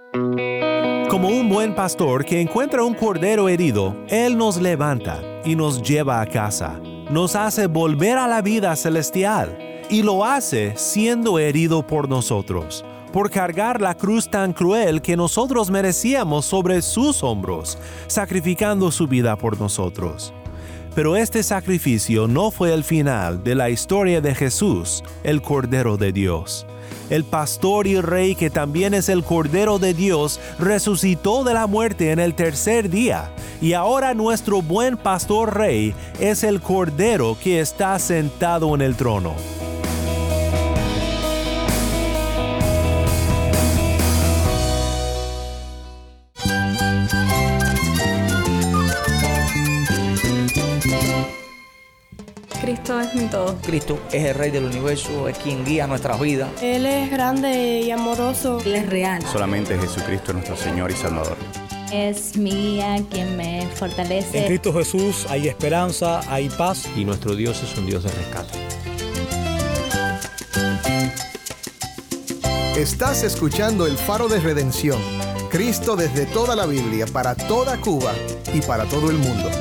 Como un buen pastor que encuentra un cordero herido, Él nos levanta y nos lleva a casa. Nos hace volver a la vida celestial y lo hace siendo herido por nosotros, por cargar la cruz tan cruel que nosotros merecíamos sobre sus hombros, sacrificando su vida por nosotros. Pero este sacrificio no fue el final de la historia de Jesús, el Cordero de Dios. El pastor y rey, que también es el Cordero de Dios, resucitó de la muerte en el tercer día. Y ahora nuestro buen pastor rey es el Cordero que está sentado en el trono. Cristo es mi todo. Cristo es el Rey del universo, es quien guía nuestras vidas. Él es grande y amoroso. Él es real. Solamente Jesucristo es nuestro Señor y Salvador. Es mi guía quien me fortalece. En Cristo Jesús hay esperanza, hay paz. Y nuestro Dios es un Dios de rescate. Estás escuchando El Faro de Redención. Cristo desde toda la Biblia, para toda Cuba y para todo el mundo.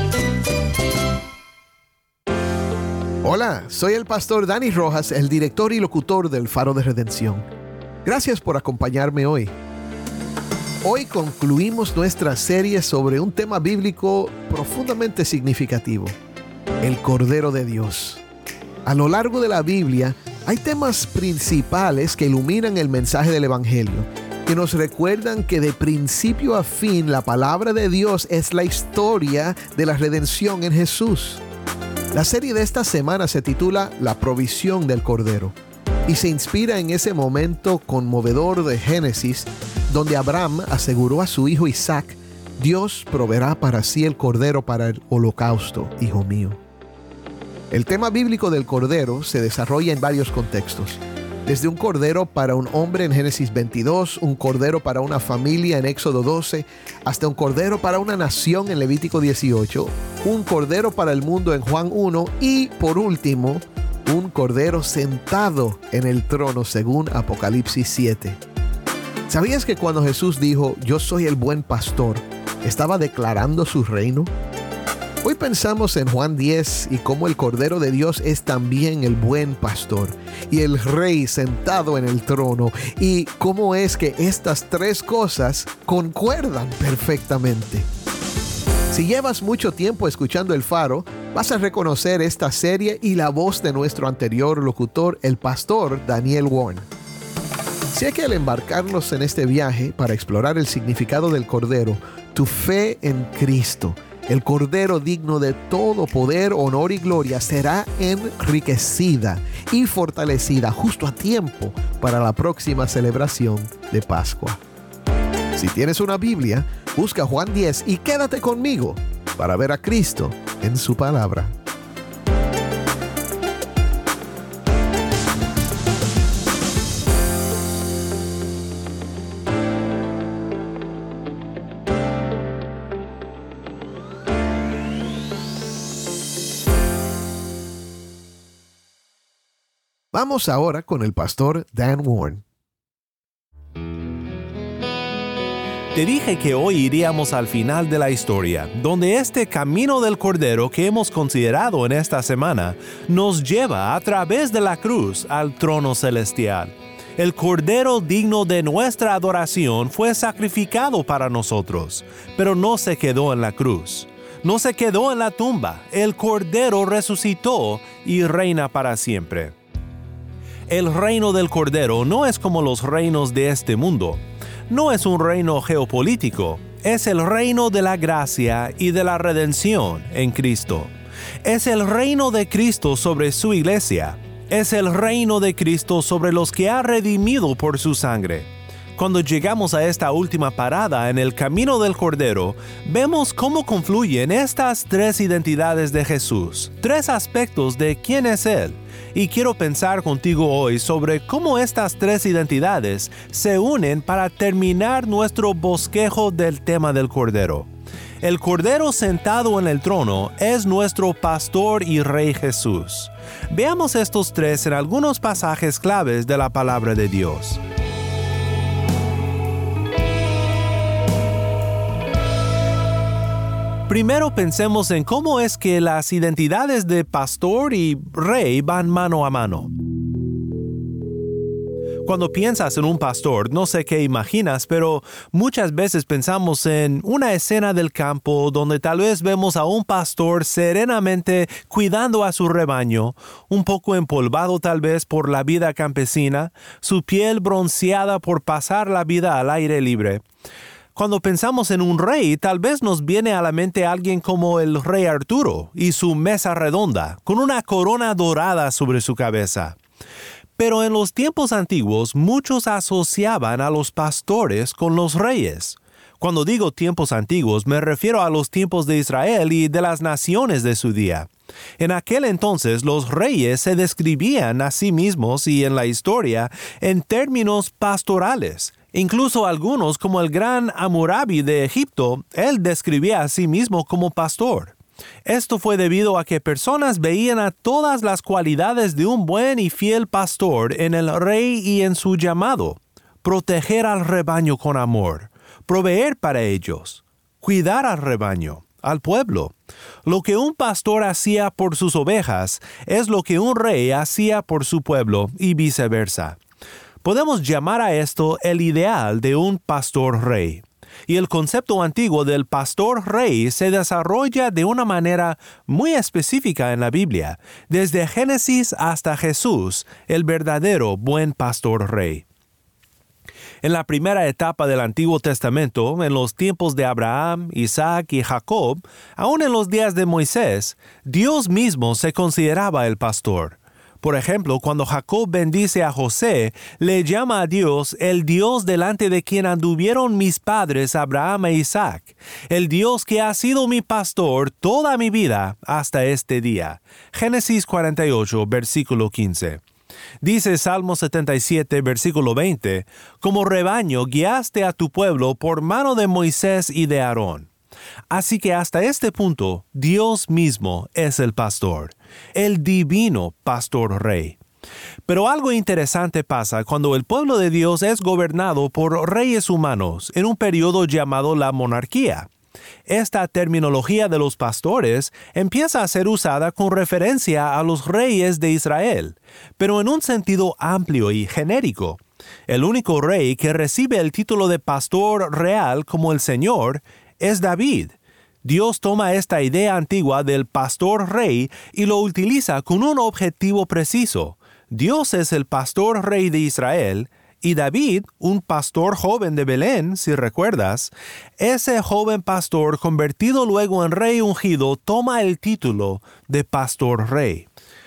Hola, soy el pastor Dani Rojas, el director y locutor del Faro de Redención. Gracias por acompañarme hoy. Hoy concluimos nuestra serie sobre un tema bíblico profundamente significativo: el Cordero de Dios. A lo largo de la Biblia hay temas principales que iluminan el mensaje del Evangelio, que nos recuerdan que de principio a fin la palabra de Dios es la historia de la redención en Jesús. La serie de esta semana se titula La provisión del Cordero y se inspira en ese momento conmovedor de Génesis, donde Abraham aseguró a su hijo Isaac: Dios proveerá para sí el Cordero para el holocausto, hijo mío. El tema bíblico del Cordero se desarrolla en varios contextos. Desde un cordero para un hombre en Génesis 22, un cordero para una familia en Éxodo 12, hasta un cordero para una nación en Levítico 18, un cordero para el mundo en Juan 1 y, por último, un cordero sentado en el trono según Apocalipsis 7. ¿Sabías que cuando Jesús dijo, yo soy el buen pastor, estaba declarando su reino? Hoy pensamos en Juan 10 y cómo el Cordero de Dios es también el buen pastor y el rey sentado en el trono, y cómo es que estas tres cosas concuerdan perfectamente. Si llevas mucho tiempo escuchando El Faro, vas a reconocer esta serie y la voz de nuestro anterior locutor, el pastor Daniel Warren. Sé que al embarcarnos en este viaje para explorar el significado del Cordero, tu fe en Cristo, el Cordero digno de todo poder, honor y gloria, será enriquecida y fortalecida justo a tiempo para la próxima celebración de Pascua. Si tienes una Biblia, busca Juan 10 y quédate conmigo para ver a Cristo en su palabra. Vamos ahora con el pastor Dan Warren. Te dije que hoy iríamos al final de la historia, donde este camino del Cordero que hemos considerado en esta semana nos lleva a través de la cruz al trono celestial. El Cordero digno de nuestra adoración fue sacrificado para nosotros, pero no se quedó en la cruz. No se quedó en la tumba. El Cordero resucitó y reina para siempre. El reino del Cordero no es como los reinos de este mundo. No es un reino geopolítico. Es el reino de la gracia y de la redención en Cristo. Es el reino de Cristo sobre su iglesia. Es el reino de Cristo sobre los que ha redimido por su sangre. Cuando llegamos a esta última parada en el camino del Cordero, vemos cómo confluyen estas tres identidades de Jesús, tres aspectos de quién es Él. Y quiero pensar contigo hoy sobre cómo estas tres identidades se unen para terminar nuestro bosquejo del tema del Cordero. El Cordero sentado en el trono es nuestro pastor y rey Jesús. Veamos estos tres en algunos pasajes claves de la palabra de Dios. Primero pensemos en cómo es que las identidades de pastor y rey van mano a mano. Cuando piensas en un pastor, no sé qué imaginas, pero muchas veces pensamos en una escena del campo donde tal vez vemos a un pastor serenamente cuidando a su rebaño, un poco empolvado tal vez por la vida campesina, su piel bronceada por pasar la vida al aire libre. Cuando pensamos en un rey, tal vez nos viene a la mente alguien como el rey Arturo y su mesa redonda, con una corona dorada sobre su cabeza. Pero en los tiempos antiguos, muchos asociaban a los pastores con los reyes. Cuando digo tiempos antiguos, me refiero a los tiempos de Israel y de las naciones de su día. En aquel entonces, los reyes se describían a sí mismos y en la historia en términos pastorales. Incluso algunos, como el gran Hammurabi de Egipto, él describía a sí mismo como pastor. Esto fue debido a que personas veían a todas las cualidades de un buen y fiel pastor en el rey y en su llamado: proteger al rebaño con amor, proveer para ellos, cuidar al rebaño, al pueblo. Lo que un pastor hacía por sus ovejas es lo que un rey hacía por su pueblo y viceversa. Podemos llamar a esto el ideal de un pastor rey. Y el concepto antiguo del pastor rey se desarrolla de una manera muy específica en la Biblia, desde Génesis hasta Jesús, el verdadero buen pastor rey. En la primera etapa del Antiguo Testamento, en los tiempos de Abraham, Isaac y Jacob, aún en los días de Moisés, Dios mismo se consideraba el pastor. Por ejemplo, cuando Jacob bendice a José, le llama a Dios el Dios delante de quien anduvieron mis padres Abraham e Isaac, el Dios que ha sido mi pastor toda mi vida hasta este día. Génesis 48, versículo 15. Dice Salmo 77, versículo 20, como rebaño guiaste a tu pueblo por mano de Moisés y de Aarón. Así que hasta este punto, Dios mismo es el pastor, el divino pastor rey. Pero algo interesante pasa cuando el pueblo de Dios es gobernado por reyes humanos en un periodo llamado la monarquía. Esta terminología de los pastores empieza a ser usada con referencia a los reyes de Israel, pero en un sentido amplio y genérico. El único rey que recibe el título de pastor real como el Señor es David. Dios toma esta idea antigua del pastor rey y lo utiliza con un objetivo preciso. Dios es el pastor rey de Israel, y David, un pastor joven de Belén, si recuerdas, ese joven pastor convertido luego en rey ungido toma el título de pastor rey.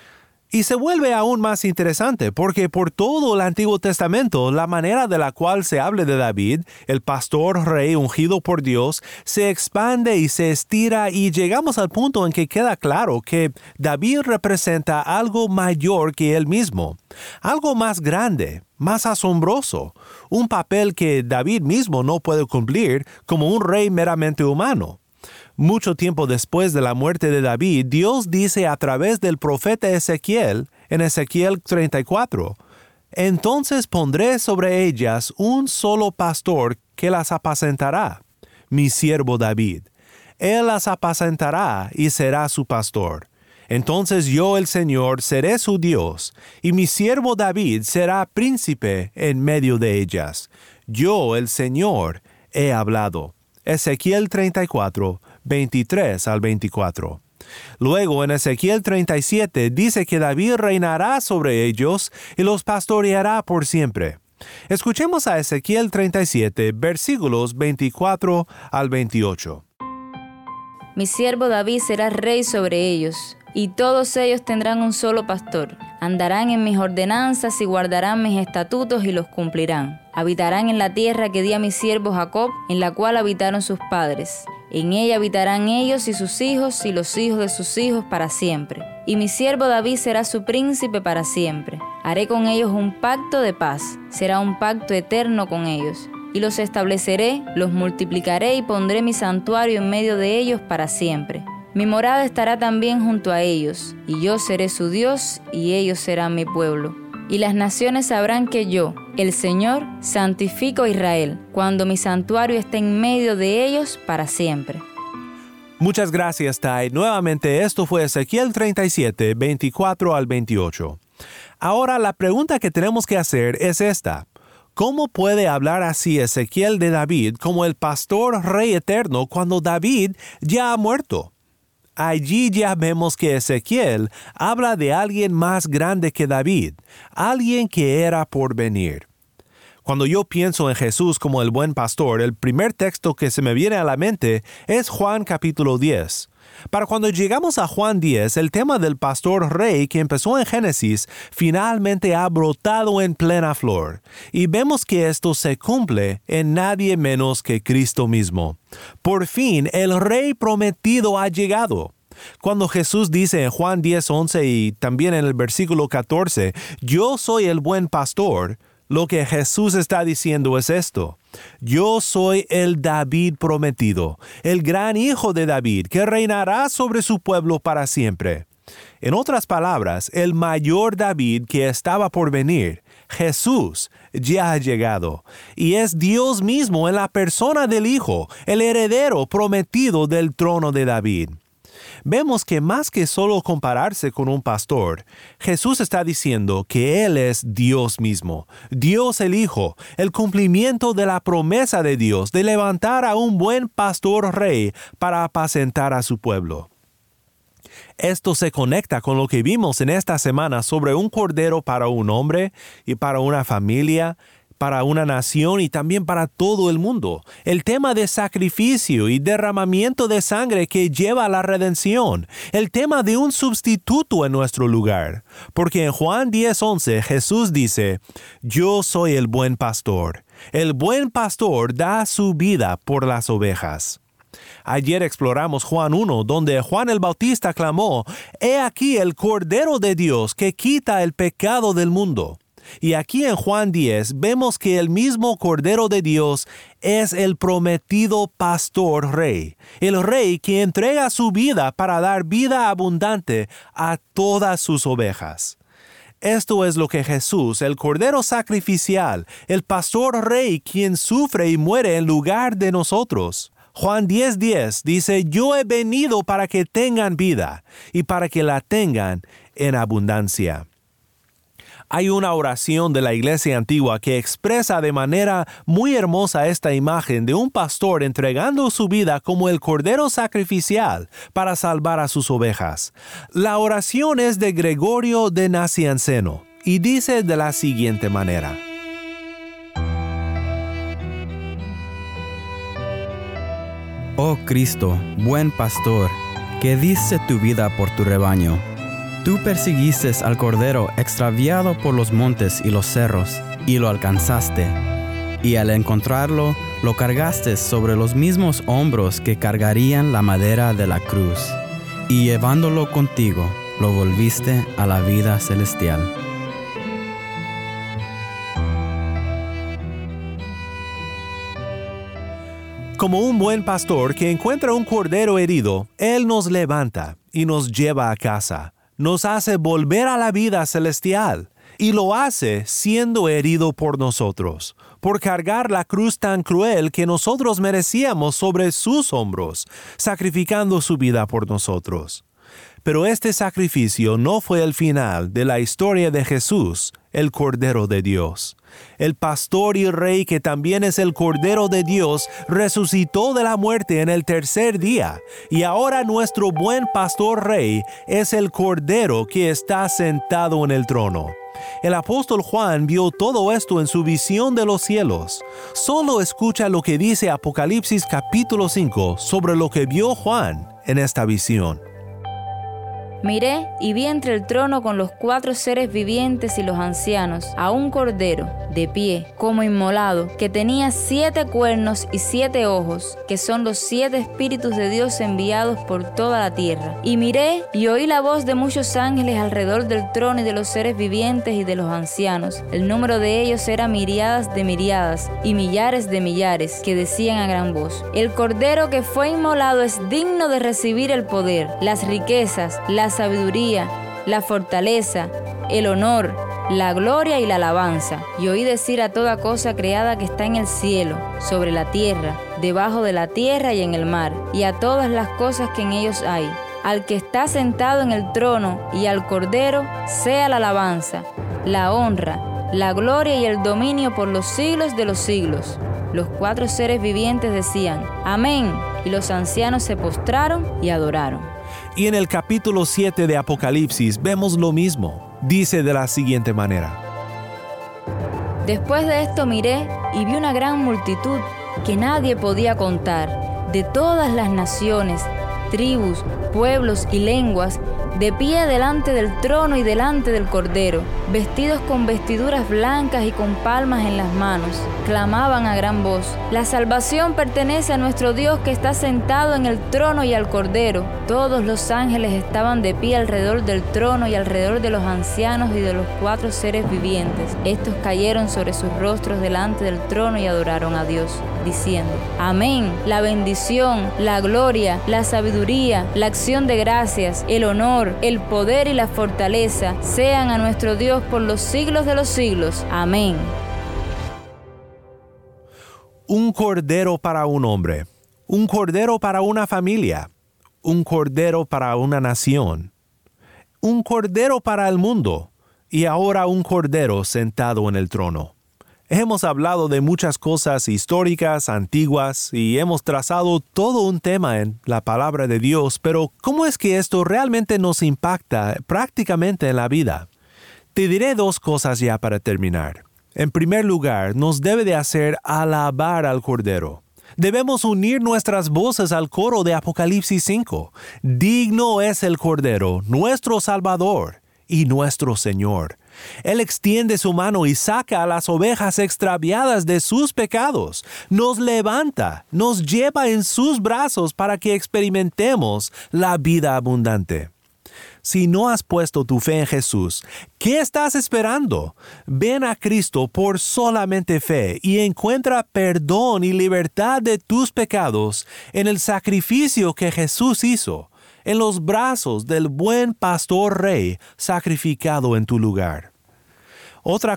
Y se vuelve aún más interesante porque por todo el Antiguo Testamento la manera de la cual se hable de David, el pastor rey ungido por Dios, se expande y se estira y llegamos al punto en que queda claro que David representa algo mayor que él mismo, algo más grande, más asombroso, un papel que David mismo no puede cumplir como un rey meramente humano. Mucho tiempo después de la muerte de David, Dios dice a través del profeta Ezequiel, en Ezequiel 34, «Entonces pondré sobre ellas un solo pastor que las apacentará, mi siervo David. Él las apacentará y será su pastor. Entonces yo, el Señor, seré su Dios, y mi siervo David será príncipe en medio de ellas. Yo, el Señor, he hablado». Ezequiel 34, 23 al 24. Luego en Ezequiel 37 dice que David reinará sobre ellos y los pastoreará por siempre. Escuchemos a Ezequiel 37, versículos 24 al 28. Mi siervo David será rey sobre ellos, y todos ellos tendrán un solo pastor. Andarán en mis ordenanzas y guardarán mis estatutos y los cumplirán. Habitarán en la tierra que di a mi siervo Jacob, en la cual habitaron sus padres. En ella habitarán ellos y sus hijos y los hijos de sus hijos para siempre. Y mi siervo David será su príncipe para siempre. Haré con ellos un pacto de paz. Será un pacto eterno con ellos. Y los estableceré, los multiplicaré y pondré mi santuario en medio de ellos para siempre. Mi morada estará también junto a ellos, y yo seré su Dios, y ellos serán mi pueblo. Y las naciones sabrán que yo, el Señor, santifico a Israel, cuando mi santuario esté en medio de ellos para siempre. Muchas gracias, Tai. Nuevamente, esto fue Ezequiel 37, 24 al 28. Ahora, la pregunta que tenemos que hacer es esta. ¿Cómo puede hablar así Ezequiel de David como el pastor rey eterno cuando David ya ha muerto? Allí ya vemos que Ezequiel habla de alguien más grande que David, alguien que era por venir. Cuando yo pienso en Jesús como el buen pastor, el primer texto que se me viene a la mente es Juan capítulo 10. Para cuando llegamos a Juan 10, el tema del pastor rey que empezó en Génesis finalmente ha brotado en plena flor, y vemos que esto se cumple en nadie menos que Cristo mismo. Por fin, el rey prometido ha llegado. Cuando Jesús dice en Juan 10:11 y también en el versículo 14, «Yo soy el buen pastor», lo que Jesús está diciendo es esto. Yo soy el David prometido, el gran hijo de David, que reinará sobre su pueblo para siempre. En otras palabras, el mayor David que estaba por venir, Jesús, ya ha llegado, y es Dios mismo en la persona del Hijo, el heredero prometido del trono de David. Vemos que más que solo compararse con un pastor, Jesús está diciendo que Él es Dios mismo, Dios el Hijo, el cumplimiento de la promesa de Dios de levantar a un buen pastor rey para apacentar a su pueblo. Esto se conecta con lo que vimos en esta semana sobre un cordero para un hombre y para una familia, para una nación y también para todo el mundo. El tema de sacrificio y derramamiento de sangre que lleva a la redención. El tema de un sustituto en nuestro lugar. Porque en Juan 10:11 Jesús dice, «Yo soy el buen pastor. El buen pastor da su vida por las ovejas». Ayer exploramos Juan 1, donde Juan el Bautista clamó, «He aquí el Cordero de Dios que quita el pecado del mundo». Y aquí en Juan 10 vemos que el mismo Cordero de Dios es el prometido pastor rey, el rey que entrega su vida para dar vida abundante a todas sus ovejas. Esto es lo que Jesús, el Cordero sacrificial, el pastor rey quien sufre y muere en lugar de nosotros. Juan 10:10 dice, «Yo he venido para que tengan vida y para que la tengan en abundancia». Hay una oración de la iglesia antigua que expresa de manera muy hermosa esta imagen de un pastor entregando su vida como el cordero sacrificial para salvar a sus ovejas. La oración es de Gregorio de Nacianceno y dice de la siguiente manera. Oh Cristo, buen pastor, que diste tu vida por tu rebaño. Tú perseguiste al Cordero extraviado por los montes y los cerros, y lo alcanzaste. Y al encontrarlo, lo cargaste sobre los mismos hombros que cargarían la madera de la cruz. Y llevándolo contigo, lo volviste a la vida celestial. Como un buen pastor que encuentra un cordero herido, Él nos levanta y nos lleva a casa. Nos hace volver a la vida celestial, y lo hace siendo herido por nosotros, por cargar la cruz tan cruel que nosotros merecíamos sobre sus hombros, sacrificando su vida por nosotros. Pero este sacrificio no fue el final de la historia de Jesús, el Cordero de Dios. El pastor y rey que también es el Cordero de Dios resucitó de la muerte en el tercer día, y ahora nuestro buen pastor rey es el Cordero que está sentado en el trono. El apóstol Juan vio todo esto en su visión de los cielos. Solo escucha lo que dice Apocalipsis capítulo 5 sobre lo que vio Juan en esta visión. Miré y vi entre el trono con los 4 seres vivientes y los ancianos a un cordero de pie, como inmolado, que tenía 7 cuernos y 7 ojos, que son los 7 espíritus de Dios enviados por toda la tierra. Y miré y oí la voz de muchos ángeles alrededor del trono y de los seres vivientes y de los ancianos. El número de ellos era miriadas de miriadas y millares de millares, que decían a gran voz: El cordero que fue inmolado es digno de recibir el poder, las riquezas, la sabiduría, la fortaleza, el honor, la gloria y la alabanza. Y oí decir a toda cosa creada que está en el cielo, sobre la tierra, debajo de la tierra y en el mar, y a todas las cosas que en ellos hay. Al que está sentado en el trono y al Cordero sea la alabanza, la honra, la gloria y el dominio por los siglos de los siglos. Los 4 seres vivientes decían, amén, y los ancianos se postraron y adoraron. Y en el capítulo 7 de Apocalipsis vemos lo mismo. Dice de la siguiente manera: Después de esto miré y vi una gran multitud que nadie podía contar, de todas las naciones, tribus, pueblos y lenguas, de pie delante del trono y delante del Cordero, vestidos con vestiduras blancas y con palmas en las manos. Clamaban a gran voz: la salvación pertenece a nuestro Dios que está sentado en el trono y al Cordero. Todos los ángeles estaban de pie alrededor del trono y alrededor de los ancianos y de los 4 seres vivientes. Estos cayeron sobre sus rostros delante del trono y adoraron a Dios, diciendo: amén, la bendición, la gloria, la sabiduría, la acción de gracias, el honor, el poder y la fortaleza sean a nuestro Dios por los siglos de los siglos. Amén. Un cordero para un hombre, un cordero para una familia, un cordero para una nación, un cordero para el mundo y ahora un cordero sentado en el trono. Hemos hablado de muchas cosas históricas, antiguas, y hemos trazado todo un tema en la palabra de Dios, pero ¿cómo es que esto realmente nos impacta prácticamente en la vida? Te diré 2 cosas ya para terminar. En primer lugar, nos debe de hacer alabar al Cordero. Debemos unir nuestras voces al coro de Apocalipsis 5. Digno es el Cordero, nuestro Salvador y nuestro Señor. Él extiende su mano y saca a las ovejas extraviadas de sus pecados. Nos levanta, nos lleva en sus brazos para que experimentemos la vida abundante. Si no has puesto tu fe en Jesús, ¿qué estás esperando? Ven a Cristo por solamente fe y encuentra perdón y libertad de tus pecados en el sacrificio que Jesús hizo, en los brazos del buen pastor rey sacrificado en tu lugar. Otra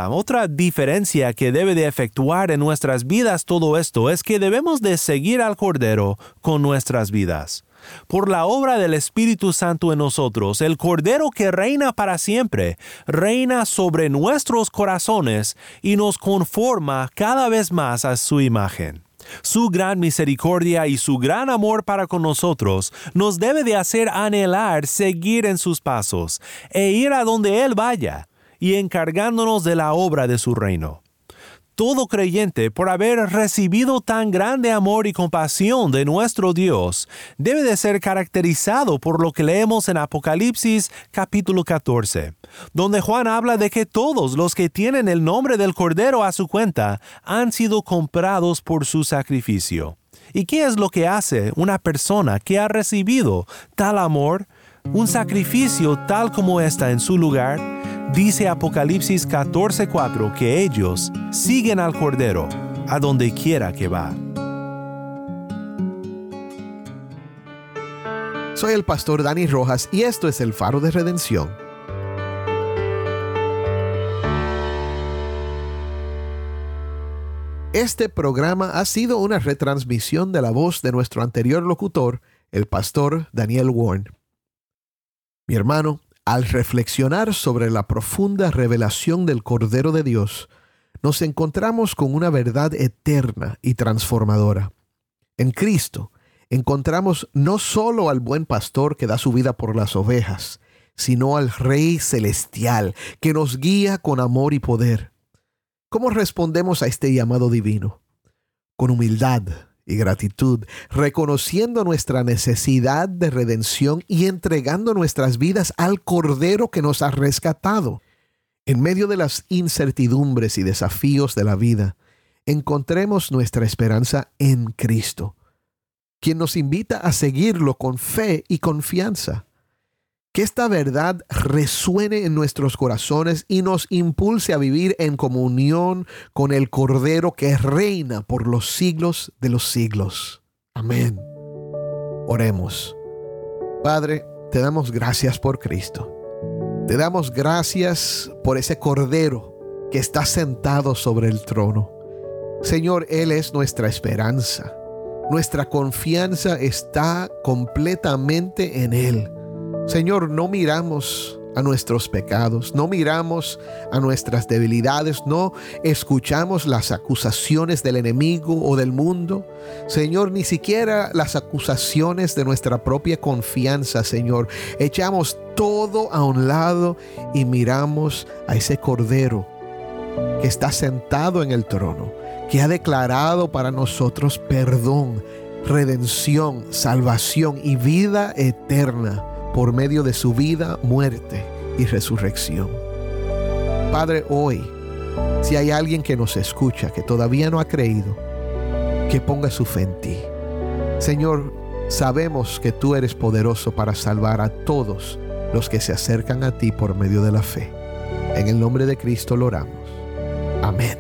diferencia que debe de efectuar en nuestras vidas todo esto es que debemos de seguir al Cordero con nuestras vidas. Por la obra del Espíritu Santo en nosotros, el Cordero que reina para siempre, reina sobre nuestros corazones y nos conforma cada vez más a su imagen. Su gran misericordia y su gran amor para con nosotros nos debe de hacer anhelar seguir en sus pasos e ir a donde Él vaya, y encargándonos de la obra de su reino. Todo creyente, por haber recibido tan grande amor y compasión de nuestro Dios, debe de ser caracterizado por lo que leemos en Apocalipsis capítulo 14, donde Juan habla de que todos los que tienen el nombre del Cordero a su cuenta han sido comprados por su sacrificio. ¿Y qué es lo que hace una persona que ha recibido tal amor, un sacrificio tal como esta en su lugar? Dice Apocalipsis 14:4 que ellos siguen al Cordero a donde quiera que va. Soy el pastor Dani Rojas y esto es el Faro de Redención. Este programa ha sido una retransmisión de la voz de nuestro anterior locutor, el pastor Daniel Warren. Mi hermano, al reflexionar sobre la profunda revelación del Cordero de Dios, nos encontramos con una verdad eterna y transformadora. En Cristo encontramos no solo al buen pastor que da su vida por las ovejas, sino al Rey Celestial que nos guía con amor y poder. ¿Cómo respondemos a este llamado divino? Con humildad y gratitud, reconociendo nuestra necesidad de redención y entregando nuestras vidas al Cordero que nos ha rescatado. En medio de las incertidumbres y desafíos de la vida, encontremos nuestra esperanza en Cristo, quien nos invita a seguirlo con fe y confianza. Que esta verdad resuene en nuestros corazones y nos impulse a vivir en comunión con el Cordero que reina por los siglos de los siglos. Amén. Oremos. Padre, te damos gracias por Cristo. Te damos gracias por ese Cordero que está sentado sobre el trono. Señor, Él es nuestra esperanza. Nuestra confianza está completamente en Él. Señor, no miramos a nuestros pecados, no miramos a nuestras debilidades, no escuchamos las acusaciones del enemigo o del mundo. Señor, ni siquiera las acusaciones de nuestra propia confianza, Señor. Echamos todo a un lado y miramos a ese Cordero que está sentado en el trono, que ha declarado para nosotros perdón, redención, salvación y vida eterna por medio de su vida, muerte y resurrección. Padre, hoy, si hay alguien que nos escucha que todavía no ha creído, que ponga su fe en ti. Señor, sabemos que tú eres poderoso para salvar a todos los que se acercan a ti por medio de la fe. En el nombre de Cristo lo oramos. Amén.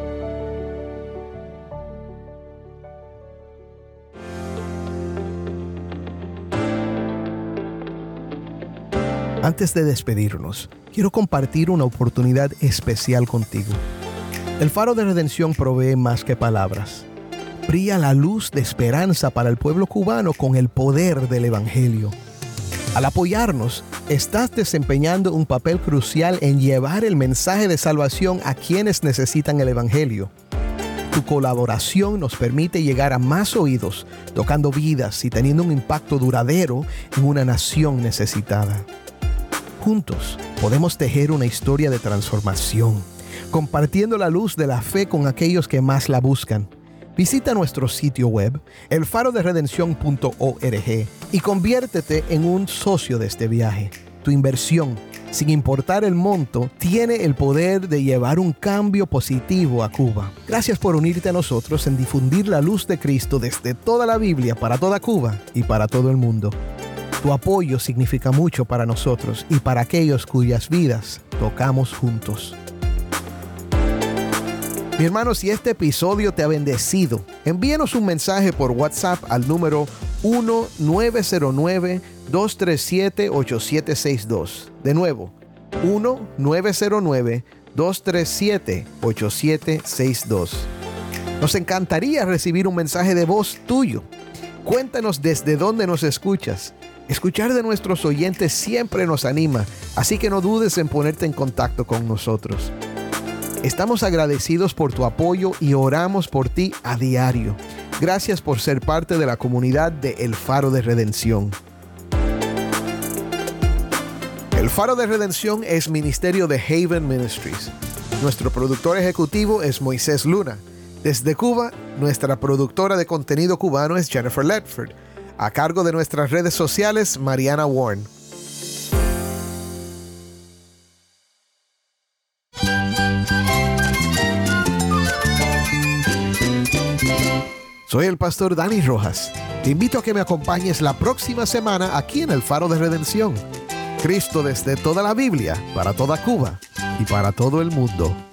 Antes de despedirnos, quiero compartir una oportunidad especial contigo. El Faro de Redención provee más que palabras. Brilla la luz de esperanza para el pueblo cubano con el poder del Evangelio. Al apoyarnos, estás desempeñando un papel crucial en llevar el mensaje de salvación a quienes necesitan el Evangelio. Tu colaboración nos permite llegar a más oídos, tocando vidas y teniendo un impacto duradero en una nación necesitada. Juntos podemos tejer una historia de transformación, compartiendo la luz de la fe con aquellos que más la buscan. Visita nuestro sitio web, elfaroderedención.org, y conviértete en un socio de este viaje. Tu inversión, sin importar el monto, tiene el poder de llevar un cambio positivo a Cuba. Gracias por unirte a nosotros en difundir la luz de Cristo desde toda la Biblia para toda Cuba y para todo el mundo. Tu apoyo significa mucho para nosotros y para aquellos cuyas vidas tocamos juntos. Mi hermano, si este episodio te ha bendecido, envíanos un mensaje por WhatsApp al número 1-909-237-8762. De nuevo, 1-909-237-8762. Nos encantaría recibir un mensaje de voz tuyo. Cuéntanos desde dónde nos escuchas. Escuchar de nuestros oyentes siempre nos anima, así que no dudes en ponerte en contacto con nosotros. Estamos agradecidos por tu apoyo y oramos por ti a diario. Gracias por ser parte de la comunidad de El Faro de Redención. El Faro de Redención es ministerio de Haven Ministries. Nuestro productor ejecutivo es Moisés Luna. Desde Cuba, nuestra productora de contenido cubano es Jennifer Ledford. A cargo de nuestras redes sociales, Mariana Warren. Soy el pastor Dani Rojas. Te invito a que me acompañes la próxima semana aquí en el Faro de Redención. Cristo desde toda la Biblia, para toda Cuba y para todo el mundo.